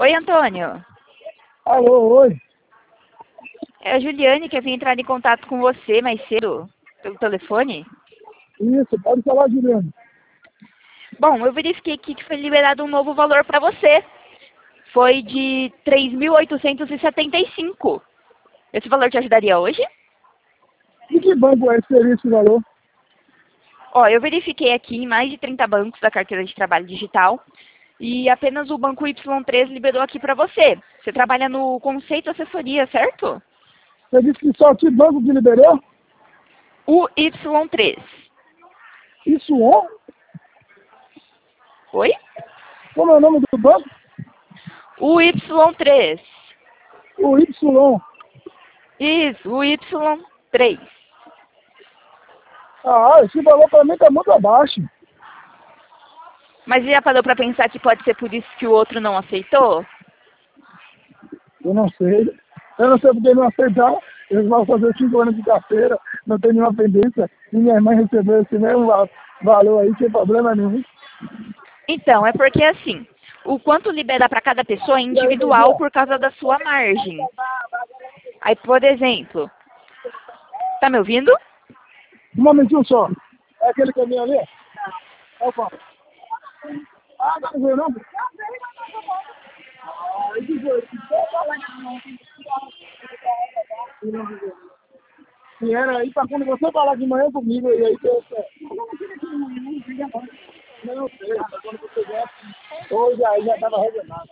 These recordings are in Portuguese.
Oi, Antônio. Alô, oi. É a Juliane que eu vim entrar em contato com você mais cedo, pelo telefone. Isso, pode falar, Juliano. Bom, eu verifiquei aqui que foi liberado um novo valor para você. Foi de 3.875. Esse valor te ajudaria hoje? E que banco é esse valor? Ó, eu verifiquei aqui em mais de 30 bancos da carteira de trabalho digital e apenas o banco Y3 liberou aqui para você. Você trabalha no Conceito Assessoria, certo? Você disse que só que banco que liberou? O Y3. Isso on? Oi? Como é o nome do banco? O Y3. O Y. Isso, o Y3. Ah, esse valor para mim tá muito abaixo. Mas já parou para pensar que pode ser por isso que o outro não aceitou? Eu não sei. Eu não sei porque não aceitaram. Eles vão fazer 5 anos de carteira, não tem nenhuma pendência. E minha irmã recebeu esse mesmo valor aí, sem problema nenhum. Então, é porque assim, o quanto libera para cada pessoa é individual por causa da sua margem. Aí, por exemplo, tá me ouvindo? Um momentinho só. É aquele caminho ali? Opa. Ah, não veio não? E era aí para quando você falar de manhã comigo, e aí que eu não sei, pra quando você vier, hoje aí já estava reservado.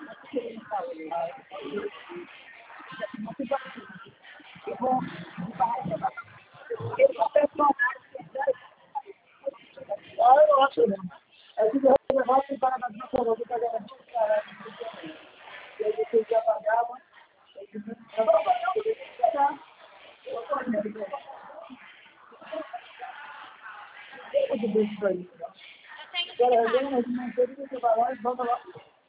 Ah, eu não acho não. É que eu reservado e para da minha coroa, que tá garantido, cara. E aí você já pagava. Muito bem isso aí. Agora reserva, mas não sei que você vai lá e volta lá.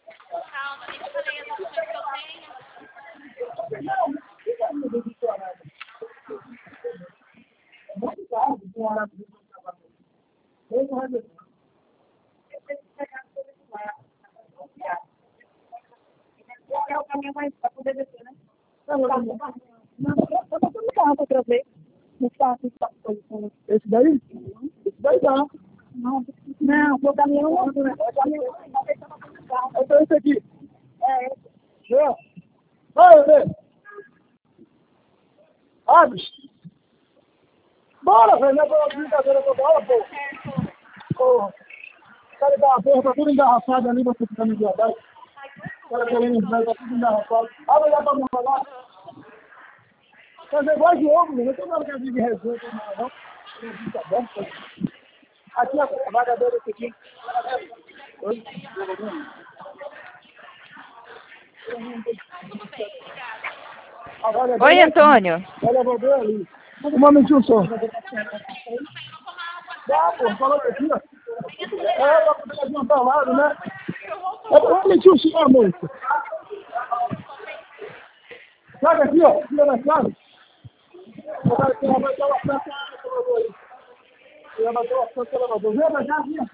Muito caro, com hora de trabalho. Mesmo reservado. É o caminho mais para poder descer, né? Não, Não, eu tô no carro para trazer. No carro, posição. esse daí? Esse daí dá. Não, o caminhão não. O caminhão não deixa no carro. Então esse aqui. É, Viu? Vai, André. Ah, bicho. Bora, velho. Não é pra brincadeira toda hora, pô. Porra. O cara dá uma porra, tá tudo engarrafado ali, você fica no diabetes. O cara querendo entrar, tá tudo engarrafado. Abre lá pra mão lá. Fazer igual de ovo, né? Toda hora que eu digo resenha, não. Tá bom, pô. Aqui, a vagadeira desse aqui. Oi? Oi, Antônio. Olha, vou ver ali. Um momentinho só. Dá, pô, falou aqui, ó. É, pra poder adiantar o lado, né? É um momentinho só, moça. Sabe aqui, ó. Aqui na chave. O cara que vai bater uma frente no elevador aí. Ele vai bater uma frente no elevador. Vem, vai já, vinha.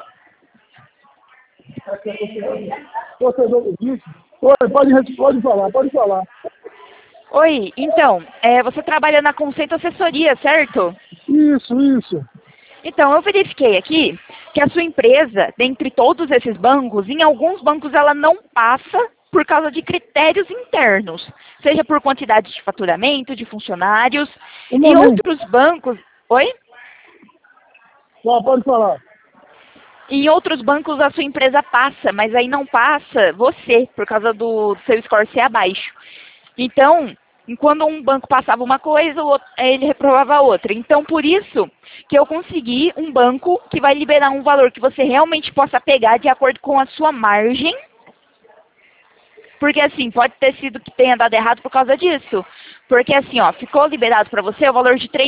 Você do vídeo? Oi, pode falar, pode falar. Oi, então, você trabalha na Conceito Assessoria, certo? Isso. Então, eu verifiquei aqui que a sua empresa, dentre todos esses bancos, em alguns bancos ela não passa por causa de critérios internos, seja por quantidade de faturamento, de funcionários, Um e momento. outros bancos... Oi? Não, pode falar. Em outros bancos a sua empresa passa, mas aí não passa você, por causa do seu score ser abaixo. Então, quando um banco passava uma coisa, o outro, ele reprovava outra. Então, por isso que eu consegui um banco que vai liberar um valor que você realmente possa pegar de acordo com a sua margem. Porque assim, pode ter sido que tenha dado errado por causa disso. Porque assim, ó, ficou liberado para você o valor de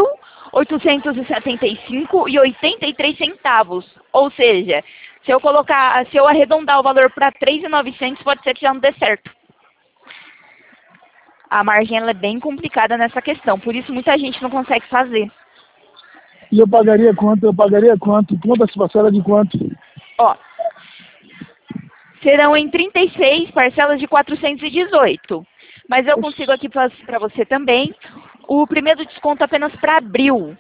3.875,83 centavos. Ou seja, se eu arredondar o valor para 3.900, pode ser que já não dê certo. A margem ela é bem complicada nessa questão, por isso muita gente não consegue fazer. E eu pagaria quanto? Quanto a parcela de quanto? Ó, Serão em 36 parcelas de 418. Mas eu consigo aqui para você também o primeiro desconto apenas para abril.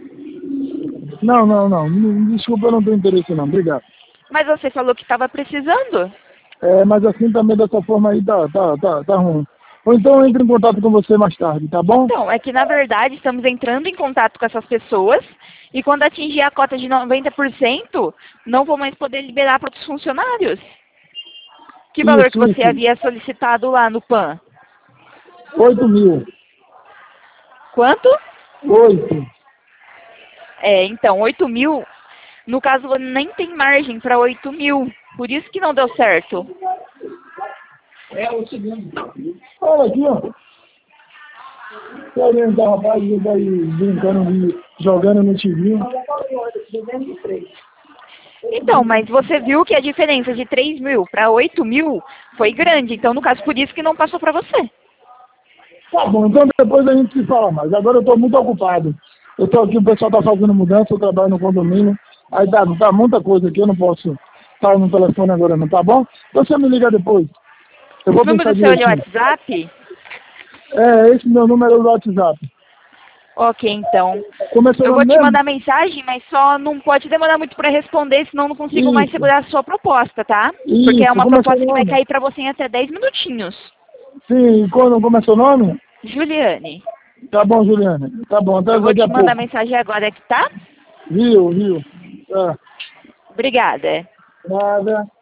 Não. Desculpa, eu não tenho interesse não. Obrigado. Mas você falou que estava precisando? Mas assim também dessa forma aí tá ruim. Ou então eu entro em contato com você mais tarde, tá bom? Então, é que na verdade estamos entrando em contato com essas pessoas e quando atingir a cota de 90%, não vou mais poder liberar para outros funcionários. Que valor que você havia solicitado lá no PAN? 8.000. Quanto? 8. Então, 8.000, no caso nem tem margem para 8.000, por isso que não deu certo. O seguinte. Olha aqui, ó. Se orientar, rapaz, ele vai brincando, jogando no TV. Então, mas você viu que a diferença de 3.000 para 8.000 foi grande, então no caso por isso que não passou para você. Tá bom, então depois a gente se fala mais. Agora eu estou muito ocupado. Eu estou aqui, o pessoal está fazendo mudança, eu trabalho no condomínio. Aí tá muita coisa aqui, eu não posso estar no telefone agora não, tá bom? Então você me liga depois. Eu vou O número pensar do seu direitinho. WhatsApp? Esse meu número é do WhatsApp. Ok, então. Começou Eu vou te mesmo? mandar mensagem, mas só não pode demorar muito para responder, senão não consigo mais segurar a sua proposta, tá? Porque é uma proposta que vai cair para você em até 10 minutinhos. Sim, como é seu nome? Juliane. Tá bom, Juliane. Tá bom, até Eu vou daqui te a pouco. mandar mensagem agora aqui, tá? Viu. Obrigada. Nada.